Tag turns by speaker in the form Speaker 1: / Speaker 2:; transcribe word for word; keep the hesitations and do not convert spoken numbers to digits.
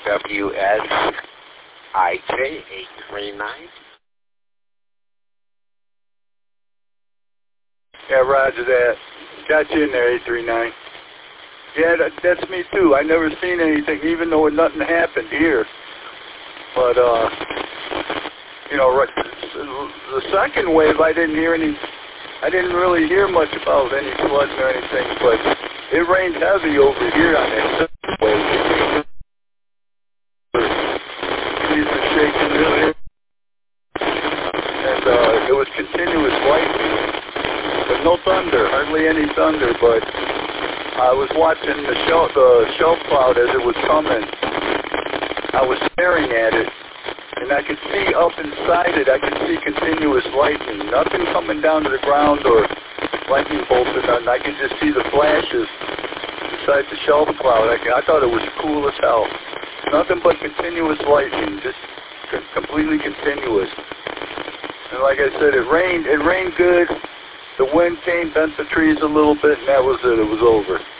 Speaker 1: W S I K eight three nine.
Speaker 2: Yeah, roger that. Got you in there, eight three nine. Yeah, that, that's me too. I never seen anything, even though nothing happened here. But, uh, you know, right, the second wave, I didn't hear any, I didn't really hear much about any flooding or anything, but it rained heavy over here on that second wave. Trees were shaking really, and uh, it was continuous lightning, but no thunder, hardly any thunder, but I was watching the shelf, the shelf cloud as it was coming. I was staring at it, and I could see up inside it, I could see continuous lightning. Nothing coming down to the ground or lightning bolts or nothing. I could just see the flashes inside the shelf cloud. I, I thought it was cool as hell. Nothing but continuous lightning, just completely continuous. And like I said, it rained. It rained good. The wind came, bent the trees a little bit, and that was it. It was over.